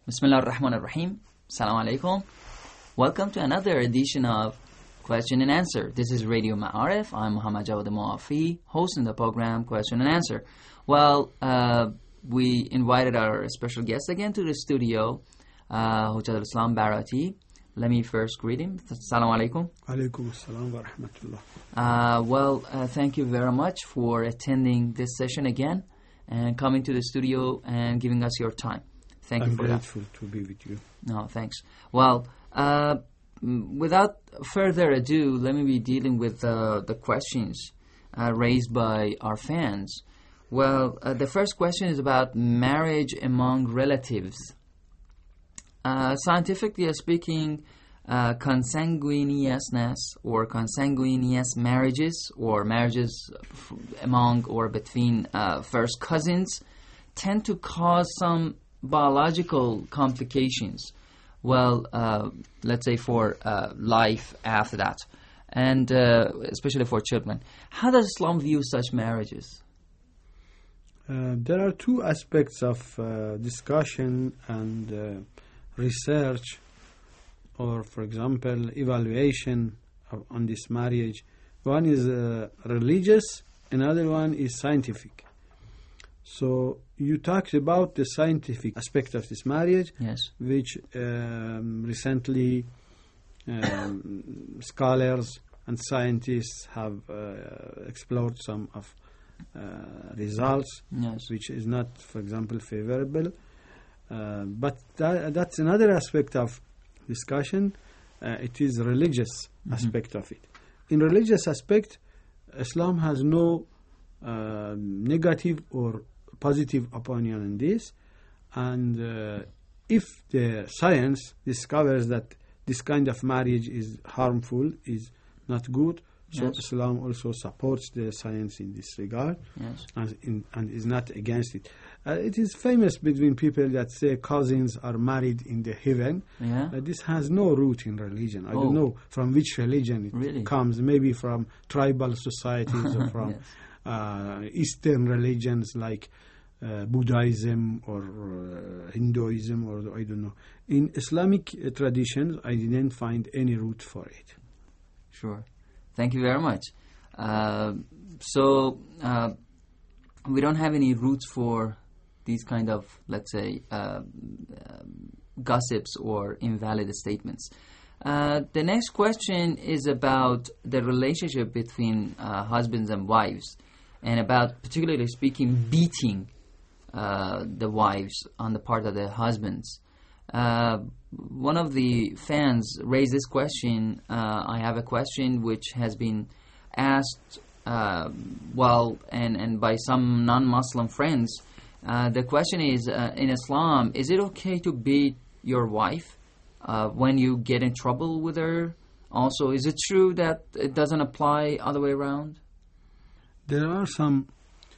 Bismillah ar-Rahman ar-Rahim. Assalamu alaikum. Welcome to another edition of Question and Answer. This is Radio Ma'arif. I'm Muhammad Jawad Muafi, hosting the program Question and Answer. Well, we invited our special guest again to the studio, Hujjat al-Islam Barati. Let me first greet him. Assalamu alaikum. Alaikum assalam wa rahmatullah. Well, thank you very much for attending this session again and coming to the studio and giving us your time. Thank you for that. I'm grateful to be with you. No, thanks. Well, without further ado, let me be dealing with the questions raised by our fans. Well, the first question is about marriage among relatives. Scientifically speaking, consanguineousness or consanguineous marriages or marriages among or between first cousins tend to cause some biological complications. Well, let's say for life after that, and especially for children. How does Islam view such marriages? There are two aspects of discussion and research, or for example, evaluation on this marriage. One is religious, another one is scientific. So you talked about the scientific aspect of this marriage, yes, which recently scholars and scientists have explored some of results, yes, which is not, for example, favorable. But that's another aspect of discussion. It is religious aspect of it. In religious aspect, Islam has no negative or positive opinion on this, and if the science discovers that this kind of marriage is harmful, is not good, so yes, Islam also supports the science in this regard, yes, and is not against it. It is famous between people that say cousins are married in the heaven. yeah, This has no root in religion. I don't know from which religion it really comes, maybe from tribal societies or from yes, Eastern religions like Buddhism or Hinduism, or I don't know. In Islamic traditions, I didn't find any root for it. sure. Thank you very much. So we don't have any roots for these kind of, let's say, gossips or invalid statements. The next question is about the relationship between husbands and wives, and about, particularly speaking, beating the wives on the part of the husbands. One of the fans raised this question. I have a question which has been asked, and by some non-Muslim friends. The question is, in Islam, is it okay to beat your wife when you get in trouble with her? Also, is it true that it doesn't apply other way around? There are some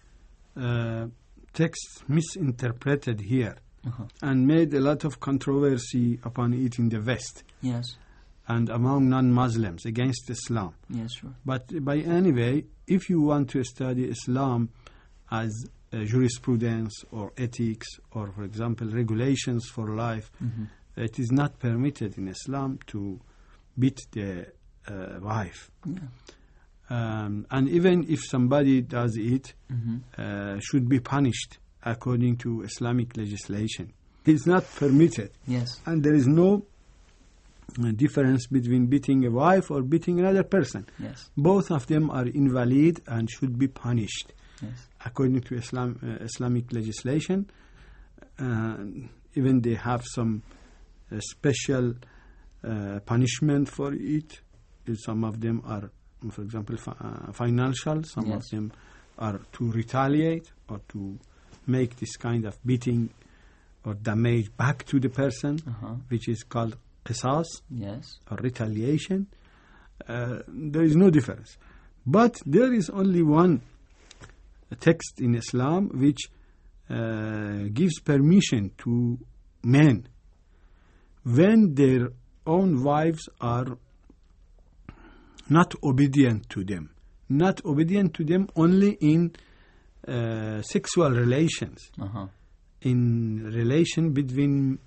texts misinterpreted here and made a lot of controversy upon it in the West. Yes. And among non-Muslims against Islam. Yes, sure. But by anyway, if you want to study Islam as jurisprudence or ethics or, for example, regulations for life, it is not permitted in Islam to beat the wife. Yeah. And even if somebody does it, should be punished according to Islamic legislation. It's not permitted. Yes. And there is no difference between beating a wife or beating another person. Yes. Both of them are invalid and should be punished. Yes. According to Islamic legislation. Even they have some special punishment for it. Some of them are, for example, financial. Some of them are to retaliate or to make this kind of beating or damage back to the person, which is called qisas, or retaliation. There is no difference. But there is only one text in Islam which gives permission to men when their own wives are not obedient to them. Not obedient to them only in sexual relations. In relation between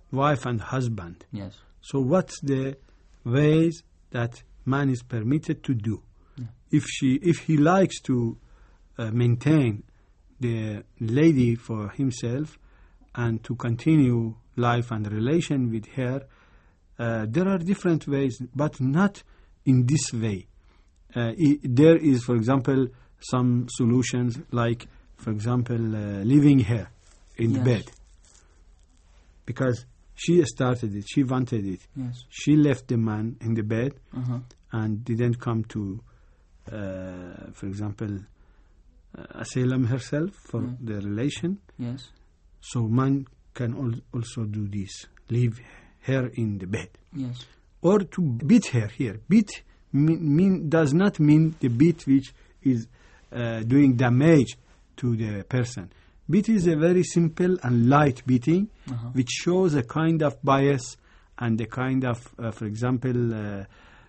wife and husband. Yes. So what's the ways that man is permitted to do? Yeah. If he likes to maintain the lady for himself and to continue life and relation with her, there are different ways, but not in this way. There is, for example, some solutions like, for example, leaving her in the bed. Because she started it, she wanted it. Yes. She left the man in the bed and didn't come to, for example, asylum herself for the relation. Yes. So man can also do this, leave her in the bed. Yes. Or to beat her here. Beat does not mean the beat which is doing damage to the person. Beat is a very simple and light beating, which shows a kind of bias and a kind of, for example,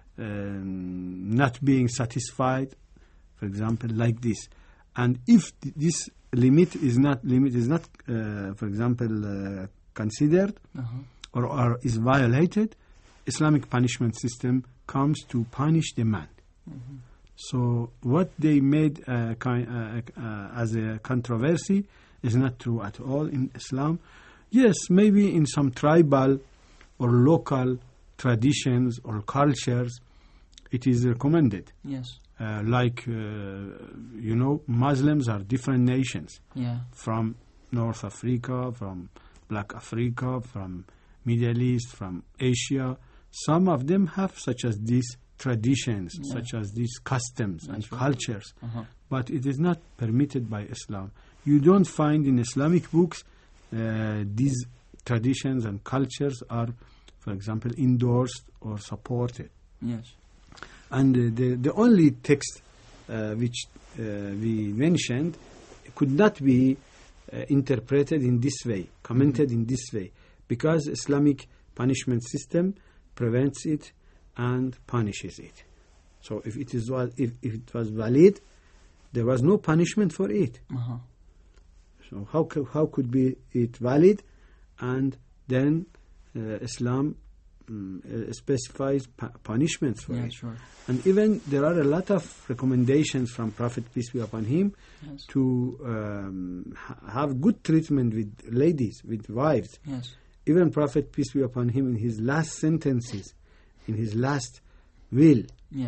not being satisfied, for example, like this. And if this limit is not, for example, considered or is violated, Islamic punishment system comes to punish the man. So what they made as a controversy is not true at all in Islam. Yes, maybe in some tribal or local traditions or cultures, it is recommended. Yes. Like, Muslims are different nations. Yeah. From North Africa, from Black Africa, from Middle East, from Asia. Some of them have such as these traditions, such as these customs and cultures. But it is not permitted by Islam. You don't find in Islamic books these traditions and cultures are, for example, endorsed or supported. Yes. And the only text which we mentioned could not be interpreted in this way, commented in this way, because Islamic punishment system prevents it and punishes it. So if it was valid, there was no punishment for it. So how could be it valid, and then Islam specifies punishments for it. Sure. And even there are a lot of recommendations from Prophet, peace be upon him, to have good treatment with ladies, with wives. Yes. Even Prophet, peace be upon him, in his last sentences, in his last will,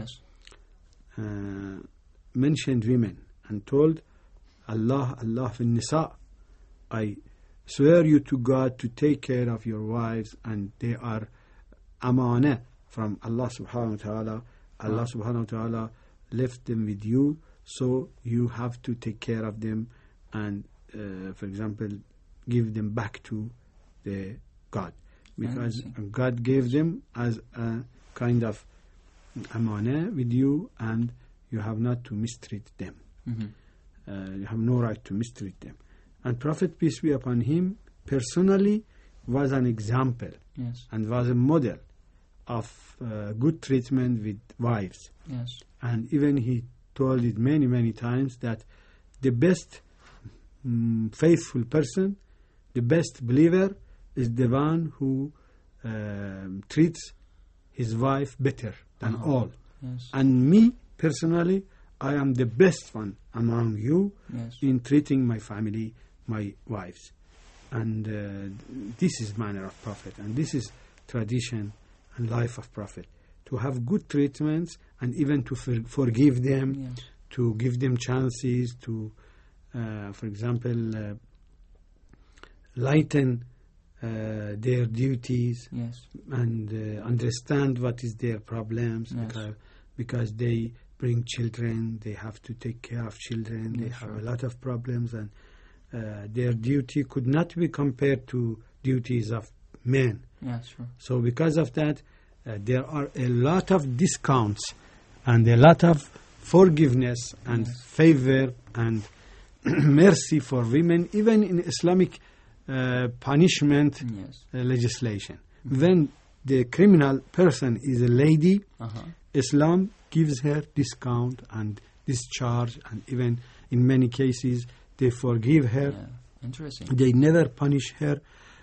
mentioned women and told Allah fin nisa, I swear you to God to take care of your wives, and they are amanah from Allah subhanahu wa ta'ala. Allah subhanahu wa ta'ala left them with you, so you have to take care of them and, for example, give them back to the God. Because God gave them as a kind of amanah with you, and you have not to mistreat them. You have no right to mistreat them. And Prophet, peace be upon him, personally was an example and was a model of good treatment with wives. And even he told it many, many times that the best faithful person, the best believer, is the one who treats his wife better than all. And me, personally, I am the best one among you in treating my family, my wives. And this is manner of Prophet, and this is tradition and life of Prophet, to have good treatments and even to forgive them, to give them chances to, for example, lighten their duties and understand what is their problems, because they bring children, they have to take care of children, they have a lot of problems, and their duty could not be compared to duties of men. So because of that, there are a lot of discounts and a lot of forgiveness and favor and mercy for women, even in Islamic punishment legislation. When the criminal person is a lady, Islam gives her discount and discharge, and even in many cases they forgive her. Interesting. They never punish her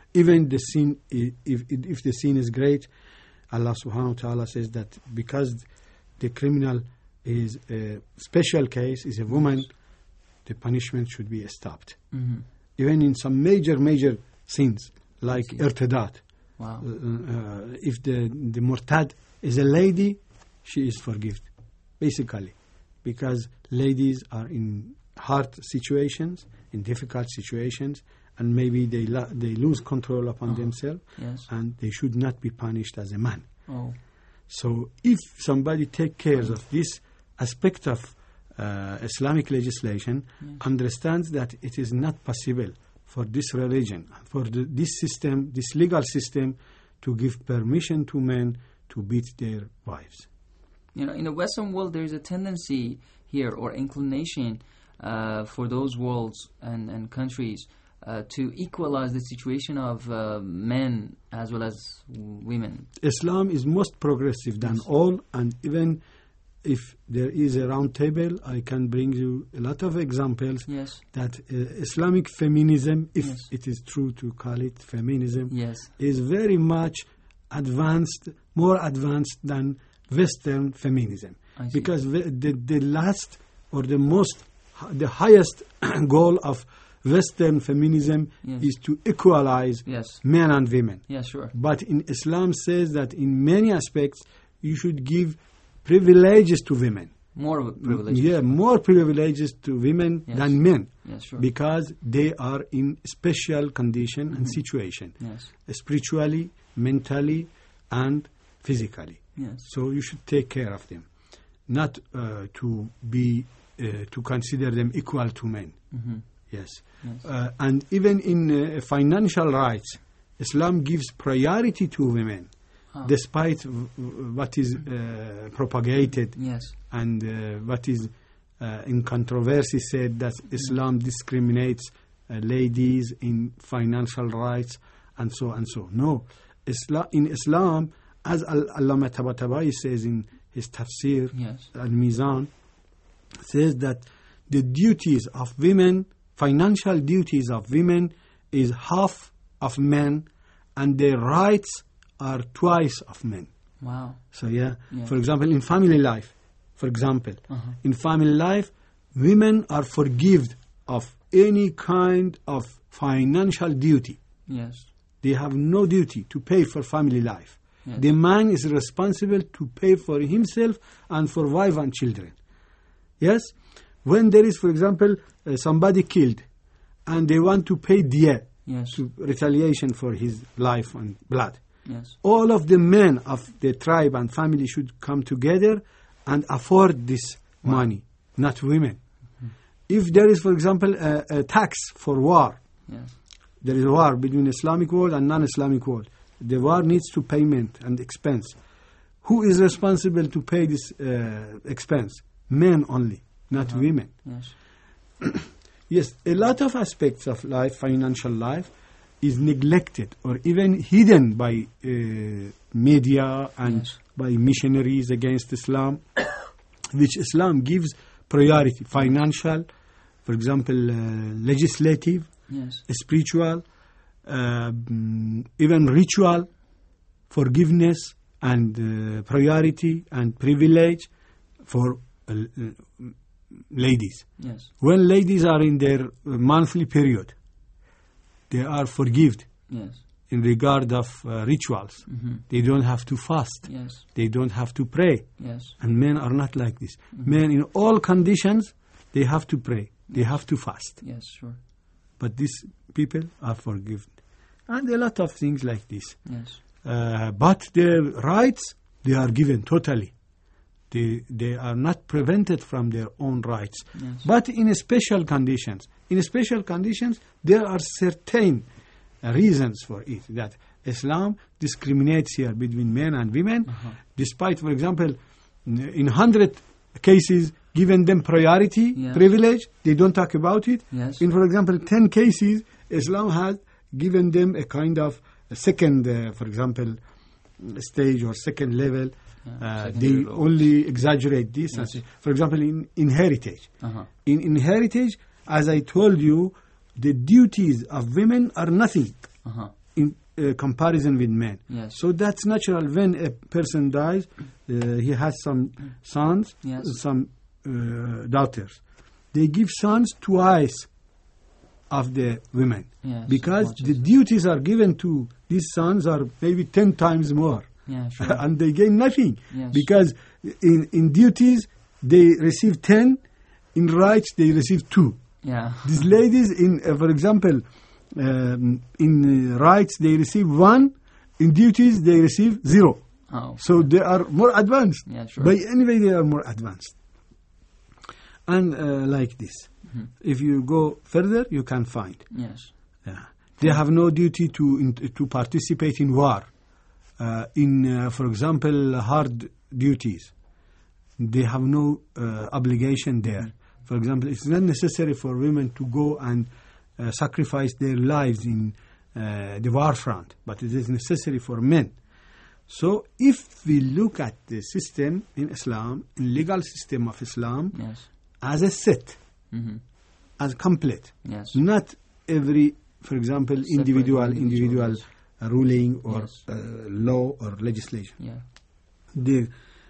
Even the sin, if the sin is great, Allah subhanahu wa ta'ala says that because the criminal is a special case, is a woman, the punishment should be stopped. Mm-hmm. Even in some major sins, like irtidat. Wow. If the murtad is a lady, she is forgiven, basically. Because ladies are in hard situations, in difficult situations, and maybe they lose control upon themselves, yes, and they should not be punished as a man. Oh. So if somebody take care of this aspect of Islamic legislation, understands that it is not possible for this religion, for this system, this legal system, to give permission to men to beat their wives. You know, in the Western world, there is a tendency here or inclination for those worlds and countries to equalize the situation of men as well as women. Islam is most progressive than all, and even if there is a round table, I can bring you a lot of examples that Islamic feminism, if it is true to call it feminism, is very much advanced, more advanced than Western feminism. Because the last or the highest goal of Western feminism is to equalize men and women. Yeah, sure. But in Islam says that in many aspects you should give privileges to women. More privileges. Yeah, more privileges to women than men. Yes, sure. Because they are in special condition and situation. Spiritually, mentally, and physically. So you should take care of them. Not to consider them equal to men. And even in financial rights, Islam gives priority to women, despite what is propagated and what is in controversy said that Islam discriminates ladies in financial rights and so and so. No, in Islam, as Allama Tabatabai says in his tafsir, Al-Mizan, says that the duties of women, financial duties of women, is half of men, and their rights are twice of men. Wow. So for example, in family life, in family life, women are forgiven of any kind of financial duty. They have no duty to pay for family life. The man is responsible to pay for himself and for wife and children. When there is, for example, somebody killed and they want to pay diya, to retaliation for his life and blood, all of the men of the tribe and family should come together and afford this money, not women. If there is, for example, a tax for war, there is a war between Islamic world and non-Islamic world. The war needs to payment and expense. Who is responsible to pay this expense? Men only, not women. Yes, a lot of aspects of life, financial life, is neglected or even hidden by media and by missionaries against Islam, which Islam gives priority. Financial, for example, legislative, spiritual, even ritual, forgiveness and priority and privilege for ladies. When ladies are in their monthly period, they are forgiven in regard of rituals. They don't have to fast. They don't have to pray. And men are not like this. Men in all conditions, they have to pray. They have to fast. But these people are forgiven. And a lot of things like this. But their rights, they are given totally. They are not prevented from their own rights. But in special conditions. In special conditions, there are certain reasons for it. That Islam discriminates here between men and women. Despite, for example, in 100 cases, given them priority, privilege, they don't talk about it. In, for example, 10 cases, Islam has given them a kind of a second, for example, stage or second level. They only exaggerate this. For example, in heritage. In heritage, as I told you, the duties of women are nothing. comparison with men. Yes. So that's natural. When a person dies, he has some sons, Yes. some daughters. They give sons twice of the women, Yes, because watches. the duties are given to these sons are maybe 10 times more. Yeah, sure. And they gain nothing, Yes. because in duties they receive 10, in rights they receive 2. Yeah. These ladies, for example, in rights they receive 1, in duties they receive 0. Oh. So they are more advanced. Yeah, sure. By any way, they are more advanced. And like this, if you go further, you can find. Yes. Yeah. They have no duty to participate in war. For example, hard duties. They have no obligation there. For example, it's not necessary for women to go and sacrifice their lives in the war front, but it is necessary for men. So if we look at the system in Islam, in legal system of Islam, Yes. as a set, as complete, Yes. not every, for example, individual yes. ruling or Yes. law or legislation. Yeah. The,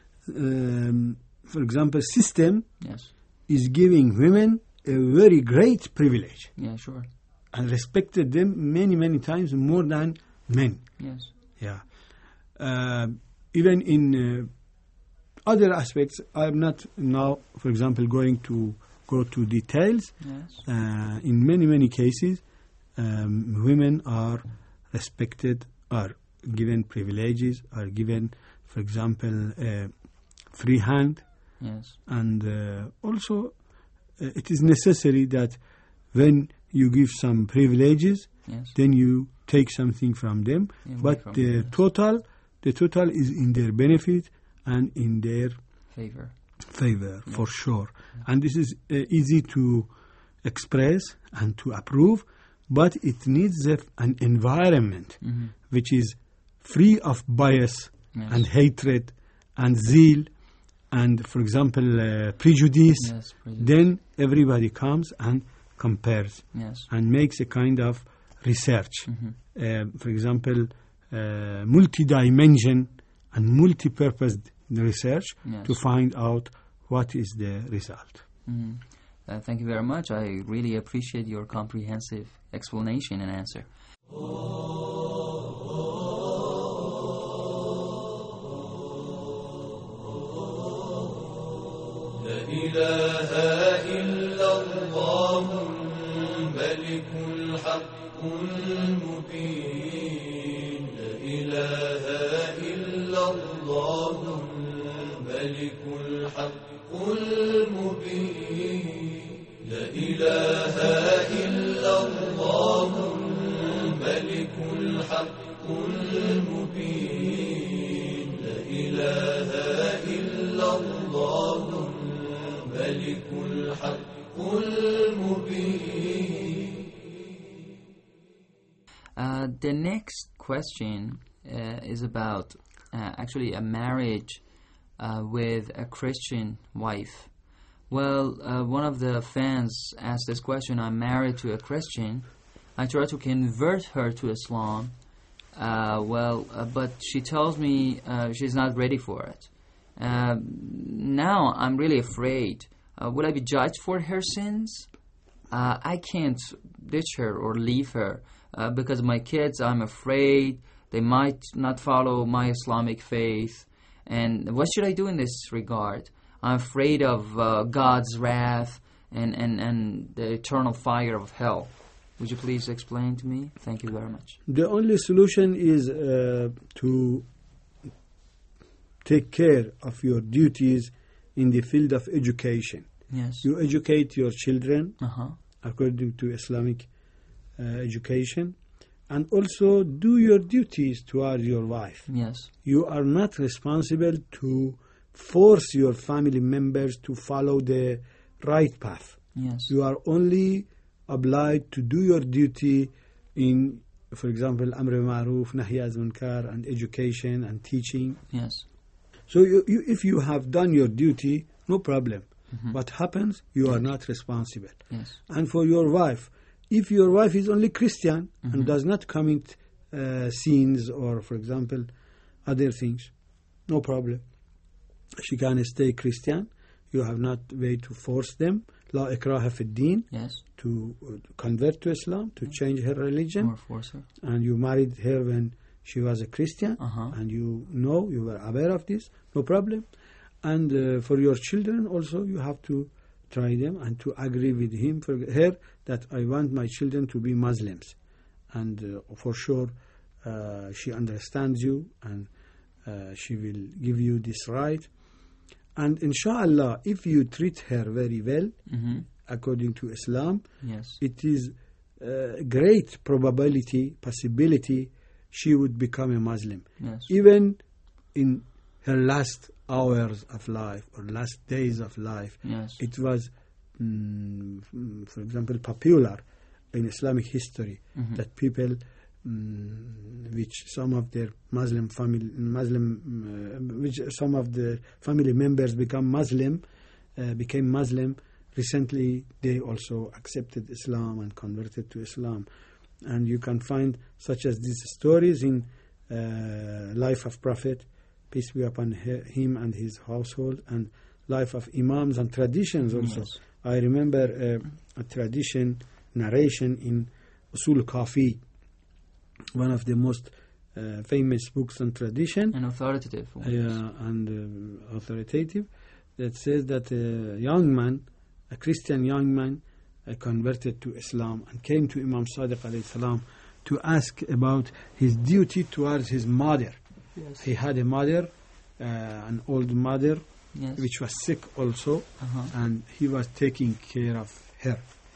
for example, system Yes. is giving women a very great privilege Yeah, sure. and respected them many, many times more than men. Yes. Yeah. Even in other aspects, I'm not now, for example, going to go to details. Yes. In many, many cases, women are respected, are given privileges, are given, for example, free hand. Yes. And also, it is necessary that when you give some privileges, Yes. then you take something from them. Away But from the them, yes. total is in their benefit and in their Favor. for sure. And this is easy to express and to approve, but it needs an environment which is free of bias Yes. and hatred and zeal and, for example, prejudice. Yes. Prejudice. Then everybody comes and compares Yes. and makes a kind of research. For example, multi-dimension and multi-purposed research Yes. to find out what is the result. Thank you very much. I really appreciate your comprehensive explanation and answer. إله إلا الله الملك الحق المبين لا إله إلا الله الملك الحق المبين لا إله إلا الله الملك الحق المبين لا إله إلا الله الملك الحق المبين. The next question is about actually a marriage with a Christian wife. Well, one of the fans asked this question. I'm married to a Christian. I try to convert her to Islam. But she tells me she's not ready for it. Now I'm really afraid. Will I be judged for her sins? I can't ditch her or leave her because my kids, I'm afraid they might not follow my Islamic faith. And what should I do in this regard? I'm afraid of God's wrath and the eternal fire of hell. Would you please explain to me? Thank you very much. The only solution is to take care of your duties in the field of education. Yes. You educate your children Uh-huh. according to Islamic education, and also do your duties toward your wife. Yes. You are not responsible to force your family members to follow the right path. Yes. You are only obliged to do your duty in, for example, Amr Ma'ruf, Nahy az Munkar, and education and teaching. Yes. So if you have done your duty, no problem. What happens, you are not responsible. Yes. And for your wife, if your wife is only Christian and does not commit scenes or, for example, other things. No problem. She can stay Christian. You have not way to force them. La ikraha fi din. Yes. To convert to Islam, to change her religion. Or force her. And you married her when she was a Christian. And you were aware of this. No problem. And for your children also, you have to try them and to agree with him, for her, that I want my children to be Muslims. And for sure, she understands you, and she will give you this right. And inshallah, if you treat her very well, according to Islam, yes, it is great possibility she would become a Muslim. Yes. Even in her last hours of life or last days of life. Yes. It was, for example, popular in Islamic history that people, which some of their some of the family members became Muslim. Recently, they also accepted Islam and converted to Islam. And you can find such as these stories in life of Prophet, peace be upon him and his household, and life of Imams and traditions also. Yes. I remember a narration in Usul Kafi, one of the most famous books on tradition. And authoritative. And authoritative, that says that a Christian young man, converted to Islam and came to Imam Sadiq alayhi salam to ask about his duty towards his mother. Yes. He had a mother, an old mother, yes, which was sick also, and he was taking care of her.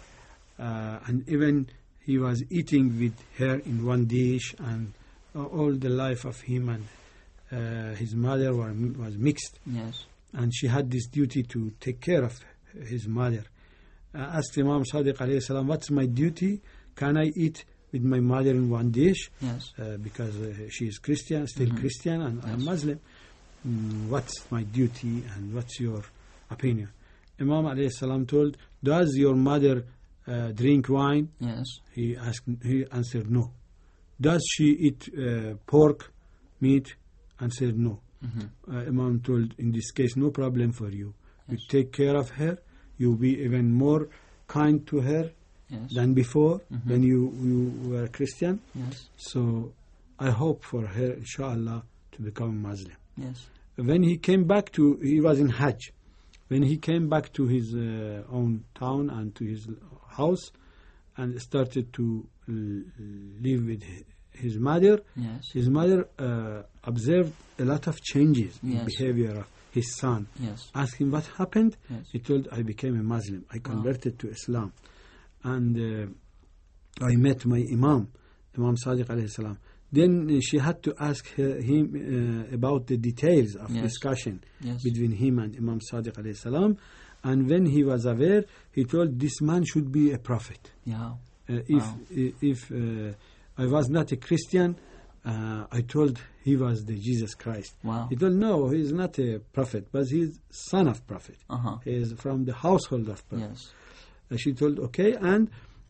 And even he was eating with her in one dish, and all the life of him and his mother was mixed. Yes. And she had this duty to take care of his mother. Asked Imam Sadiq alayhi salam, what's my duty? Can I eat with my mother in one dish? Yes. Because she is Christian, still Christian, and I am Muslim. What's my duty and what's your opinion? Imam alayhi salam told, does your mother drink wine? Yes. He answered no. Does she eat pork, meat? Answered no. Imam told, in this case, no problem for you. Yes. You take care of her. You be even more kind to her than before, when you were a Christian. Yes. So I hope for her, inshallah, to become Muslim. Yes. When he came back he was in Hajj. When he came back to his own town and to his house and started to live with his mother, his mother observed a lot of changes in behavior of his son. Yes. Asked him what happened. Yes. He told, I became a Muslim. I converted to Islam. And I met my Imam Sadiq alayhi salam. Then she had to ask him about the details of discussion between him and Imam Sadiq alayhi salam. And when he was aware, he told, this man should be a prophet. Yeah. If I was not a Christian, I told he was the Jesus Christ. Wow. He told, no, he is not a prophet, but he is son of prophet. He is from the household of prophet. Yes. She told, okay, and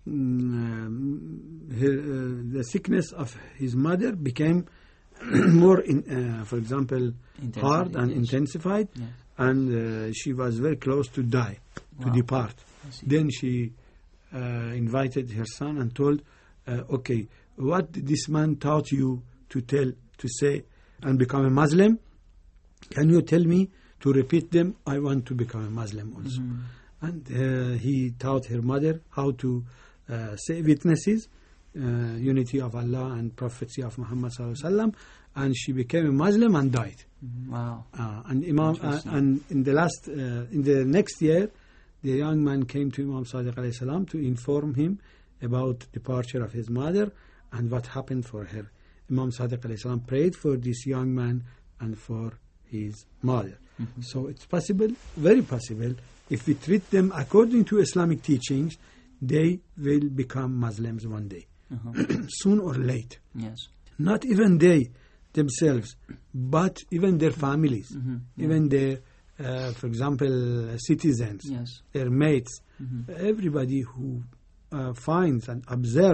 the sickness of his mother became more, for example, hard and intensified, and she was very close to die, to depart. Then she invited her son and told, okay, what this man taught you to say and become a Muslim, can you tell me to repeat them? I want to become a Muslim also. And he taught her mother how to say witnesses, unity of Allah and prophecy of Muhammad sallallahu alaihi wasallam, and she became a Muslim and died. Wow. And Imam and in the next year, the young man came to Imam Sadiq alayhi salam to inform him about departure of his mother and what happened for her. Imam Sadiq alayhi salam prayed for this young man and for his mother. So it's possible, very possible, if we treat them according to Islamic teachings, they will become Muslims one day, soon or late. Yes. Not even they themselves, but even their families, even their, for example, citizens, their mates, everybody who finds and observes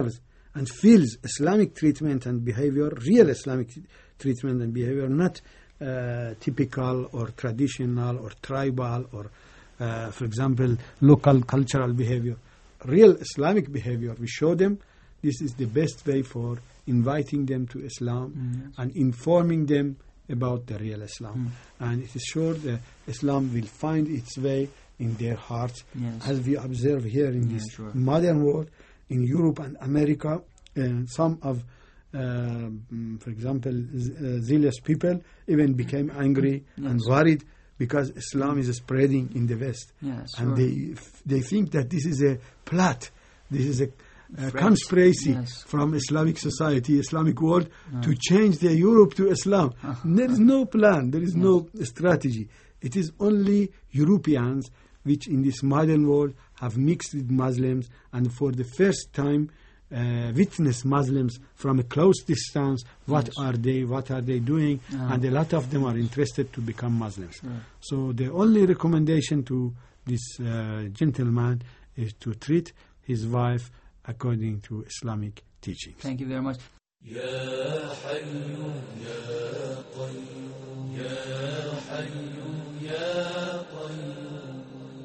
and feels Islamic treatment and behavior, real Islamic treatment and behavior, not typical or traditional or tribal or, for example, local cultural behavior. Real Islamic behavior, we show them this is the best way for inviting them to Islam and informing them about the real Islam. And it is sure that Islam will find its way in their hearts, as we observe here in this modern world, in Europe and America. Some of, for example, zealous people even became angry and worried because Islam is spreading in the West. And they think that this is a plot, this is a conspiracy from Islamic society, Islamic world, to change the Europe to Islam. There is no plan, there is no strategy. It is only Europeans which in this modern world have mixed with Muslims and for the first time witness Muslims from a close distance. What are they doing? And a lot of them are interested to become Muslims. So the only recommendation to this gentleman is to treat his wife according to Islamic teachings. Thank you very much. Ya Hayyu Ya Qayyum Ya Hayyu Ya Qayyum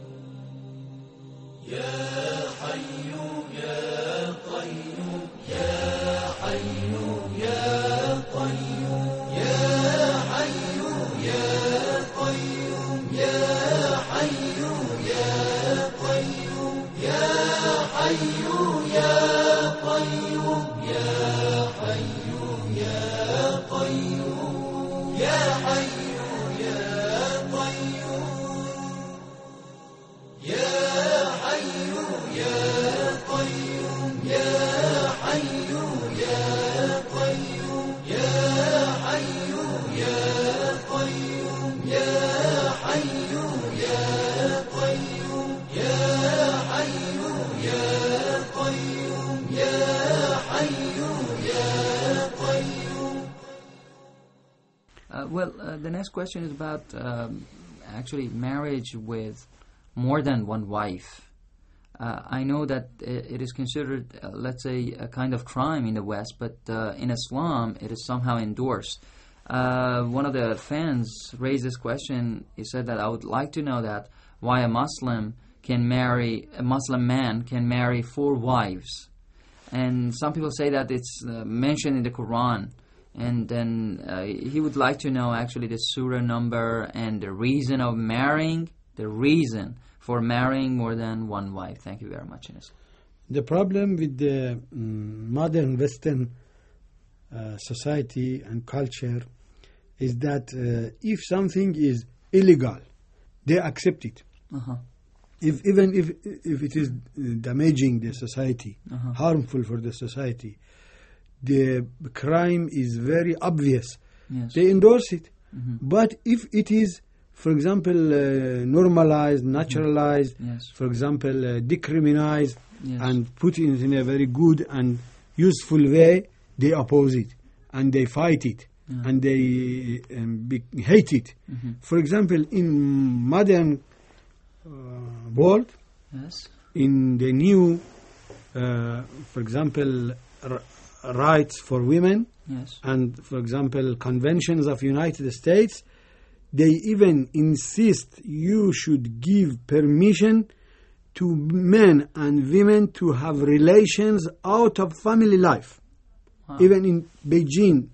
Ya Hayyu Ya Qayyum Ya Hayyu Ya Qayyum Ya Hayyu Ya Qayyum Ya Hayyu Ya Qayyum Ya Hayyu The next question is about actually marriage with more than one wife. I know that it is considered, let's say, a kind of crime in the West, but in Islam it is somehow endorsed. One of the fans raised this question. He said that I would like to know that why a Muslim man can marry 4 wives. And some people say that it's mentioned in the Quran. And then he would like to know actually the surah number and the reason for marrying more than one wife. Thank you very much, Ines. The problem with the modern Western society and culture is that if something is illegal, they accept it. Even if it is damaging the society, harmful for the society, the crime is very obvious. They endorse it. But if it is, for example, normalized, naturalized, for example, decriminalized, and put in a very good and useful way, they oppose it and they fight it and they hate it. For example, in modern world, in the new, for example, rights for women, and for example conventions of United States, they even insist you should give permission to men and women to have relations out of family life. Even in Beijing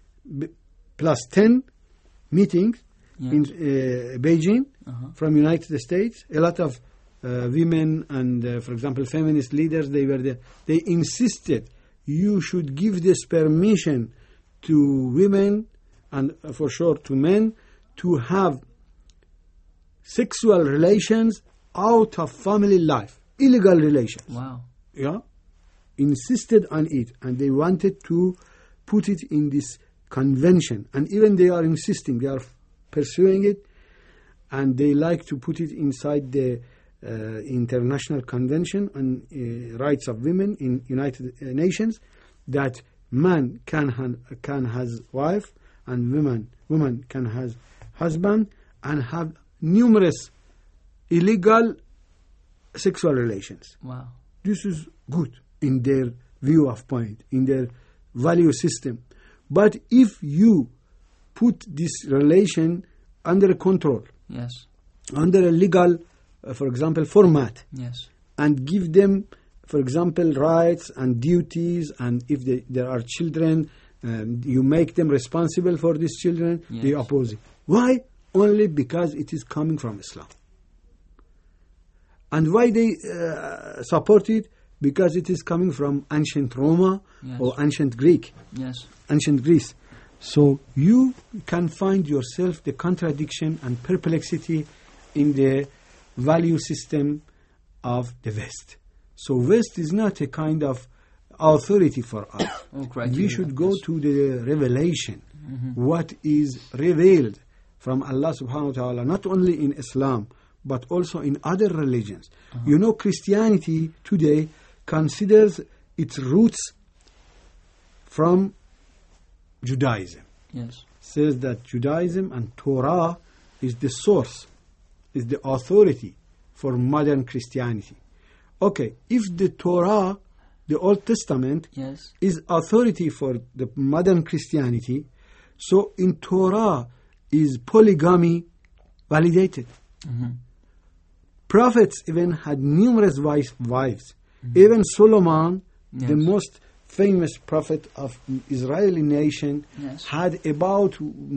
+10 meetings in Beijing from United States, a lot of women and for example feminist leaders, they were there. They insisted you should give this permission to women and for sure to men to have sexual relations out of family life, illegal relations. Insisted on it, and they wanted to put it in this convention, and even they are insisting, they are pursuing it, and they like to put it inside the International Convention on Rights of Women in United Nations, that man can has wife and woman can has husband and have numerous illegal sexual relations. This is good in their view of point, in their value system. But if you put this relation under control, Yes. under a legal, for example, format, Yes. and give them, for example, rights and duties, and if there are children, you make them responsible for these children, Yes. they oppose it. Why? Only because it is coming from Islam. And why they support it? Because it is coming from ancient Roma Yes. or ancient Greek, Yes. ancient Greece. So you can find yourself the contradiction and perplexity in the value system of the West. So West is not a kind of authority for us. Oh, criteria, We should go yes. to the revelation, what is revealed from Allah subhanahu wa ta'ala, not only in Islam, but also in other religions. You know, Christianity today considers its roots from Judaism. Yes. Says that Judaism and Torah is the source, is the authority for modern Christianity. Okay, if the Torah, the Old Testament, Yes. is authority for the modern Christianity, so in Torah is polygamy validated. Prophets even had numerous wives. Even Solomon, the Yes. most famous prophet of Israeli nation, Yes. had about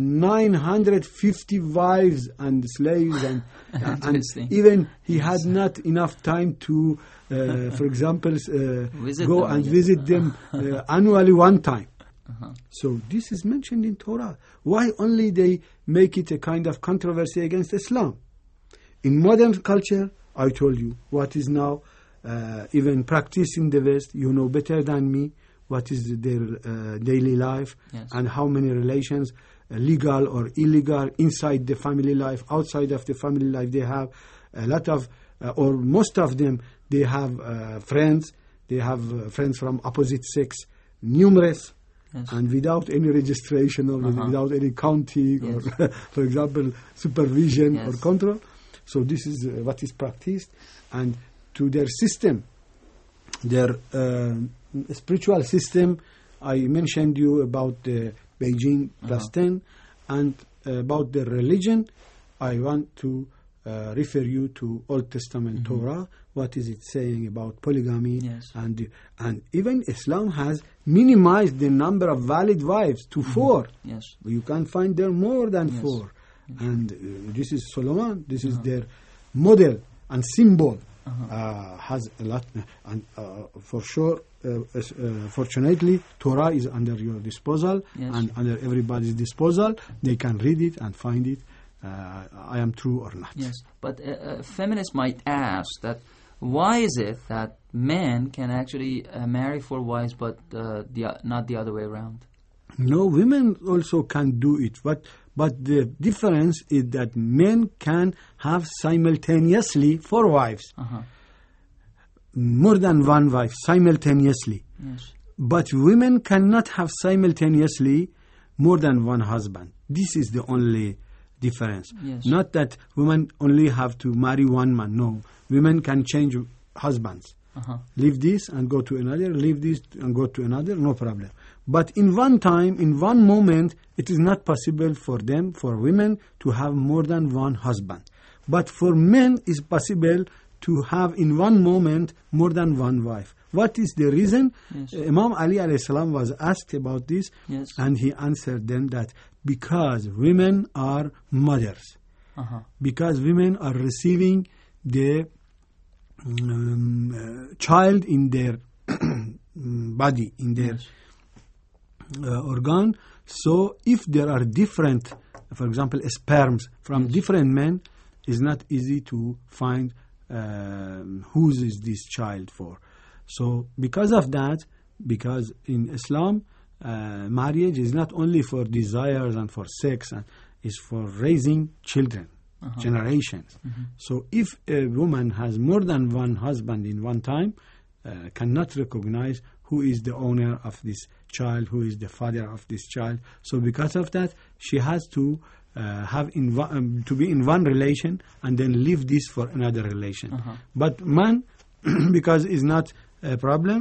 950 wives and slaves, and Interesting. even he had not enough time to, for example, Visit go them, and yes. visit them annually one time. Uh-huh. So this is mentioned in Torah. Why only they make it a kind of controversy against Islam? In modern culture, I told you what is now even practiced in the West. You know better than me what is their daily life, Yes. and how many relations, legal or illegal, inside the family life, outside of the family life. They have a lot of, or most of them, they have friends. They have friends from opposite sex, numerous. Yes. And without any registration or without any counting Yes. or, for example, supervision Yes. or control. So this is what is practiced. And to their system, their spiritual system, I mentioned you about the Beijing plus 10, and about the religion, I want to refer you to Old Testament Torah. What is it saying about polygamy? Yes. And even Islam has minimized the number of valid wives to 4. Yes. You can find there more than Yes. 4. And this is Solomon. This is their model and symbol. Has a lot, and for sure, fortunately, Torah is under your disposal, Yes. and under everybody's disposal. They can read it and find it. I am true or not. Yes. But feminists might ask that why is it that men can actually marry 4 wives, but not the other way around? No, women also can do it, but the difference is that men can have simultaneously 4 wives, more than 1 wife simultaneously. Yes. But women cannot have simultaneously more than 1 husband. This is the only difference. Yes. Not that women only have to marry 1 man. No, women can change husbands. Leave this and go to another, leave this and go to another, no problem. But in one time, in one moment, it is not possible for them, for women, to have more than 1 husband. But for men, it's possible to have in one moment more than 1 wife. What is the reason? Yes. Imam Ali alayhi salam was asked about this, Yes. and he answered them that because women are mothers, because women are receiving the child in their body, in their organ. So if there are different, for example, sperms from different men, it's not easy to find whose is this child for. So because of that, because in Islam, marriage is not only for desires and for sex, and is for raising children, generations. So if a woman has more than 1 husband in one time, cannot recognize who is the owner of this child, who is the father of this child. So because of that, she has to to be in one relation and then leave this for another relation. But man, because it's not a problem,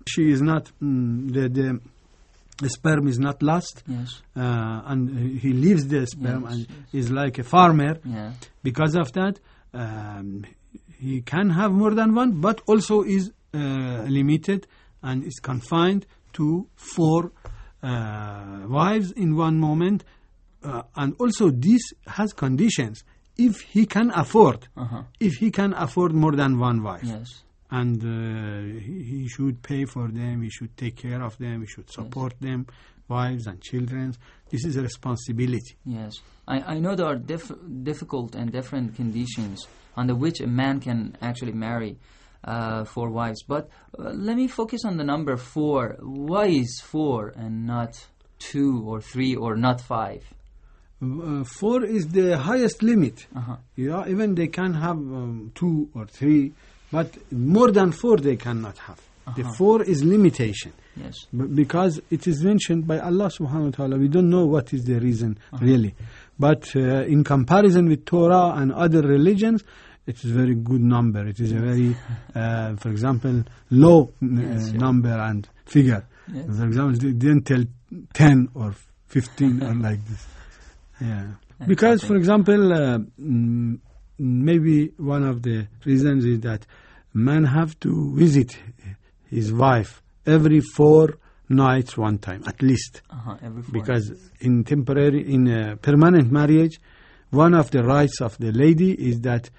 she is not, the sperm is not lost, Yes. and he leaves the sperm Yes, and yes. is like a farmer. Yeah. Because of that, he can have more than one, but also is limited and is confined to 4 wives in one moment. And also this has conditions. If he can afford, if he can afford more than one wife, Yes. and he should pay for them, he should take care of them, he should support them, wives and children. This is a responsibility. Yes. I know there are difficult and different conditions under which a man can actually marry 4 wives. But let me focus on the number 4. Why is 4 and not 2 or 3 or not 5? 4 is the highest limit. Yeah, even they can have 2 or 3, but more than 4 they cannot have. The 4 is limitation. Yes. Because it is mentioned by Allah subhanahu wa ta'ala. We don't know what is the reason really. But in comparison with Torah and other religions, it is a very good number. It is a very, for example, low number and figure. Yes. For example, they didn't tell 10 or 15 or like this. Yeah. Because, for example, maybe one of the reasons is that man have to visit his wife every 4 nights one time, at least. Every 4 Because nights. in a permanent marriage, one of the rights of the lady is that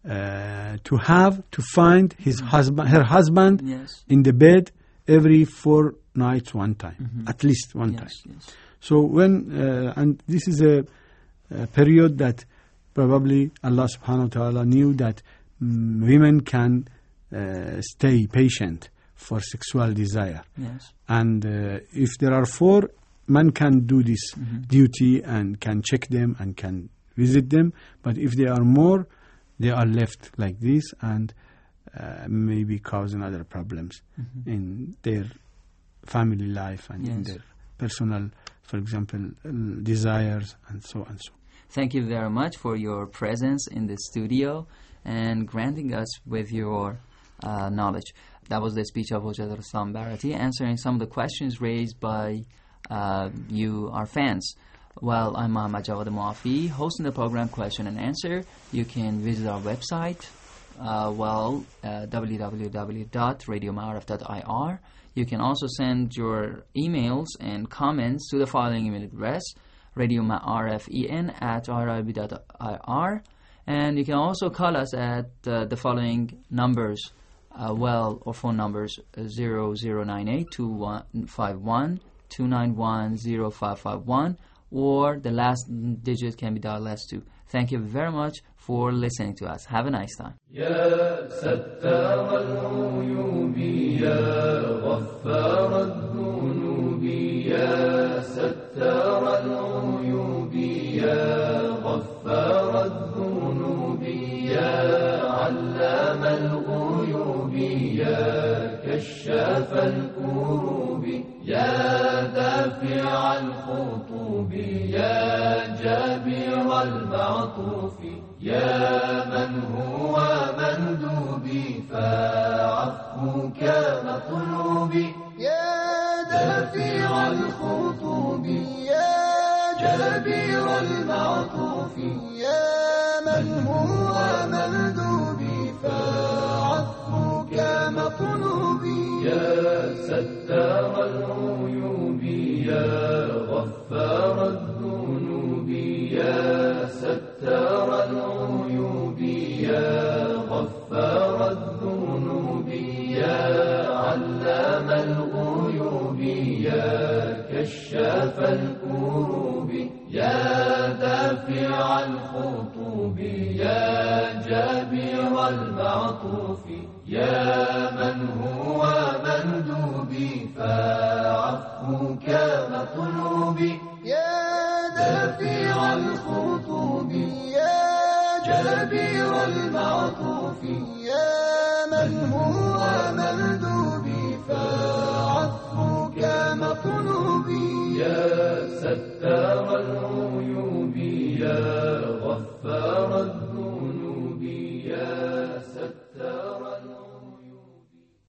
to find her husband Yes. in the bed every 4 nights one time, at least one time. Yes. So when and this is a period that probably Allah subhanahu wa ta'ala knew that women can stay patient for sexual desire. Yes. And if there are 4, man can do this duty and can check them and can visit them. But if there are more, they are left like this and maybe causing other problems in their family life and in their personal, for example, desires and so and so. Thank you very much for your presence in the studio and granting us with your knowledge. That was the speech of Hojat Rustam Barati, answering some of the questions raised by you, our fans. Well, I'm Muhammad Jawad Muafi, hosting the program Question and Answer. You can visit our website, www.radiomaarif.ir. You can also send your emails and comments to the following email address, radiomaarifen@irib.ir. And you can also call us at the following numbers, or phone numbers, 0098-251-291-0551, or the last digit can be dialed as 2. Thank you very much for listening to us. Have a nice time. يا ستار العيوب يا غفار الذنوب يا ستار العيوب يا غفار الذنوب يا علام الغيوب يا كشاف الكروب يا دافع الخطوب يا جابر المعطوف يا من هو مندوبي فعفوك مطلوبي يا دافع الخطوب يا جابر المعطوف يا من هو مندوبي فعفوك مطلوبي يا ستار العيوب يا غفار الذنوب يا ستار العيوب يا غفار الذنوب يا علام الغيوب يا كشاف الكروب يا دافع الخطوب يا جابر المعطوف يا من هو مندوبي فعفوك مطلوبي يا دافع الخطوب يا جابر المعطوف يا من هو مندوبي فعفوك مطلوبي يا ستار العيوب يا غفار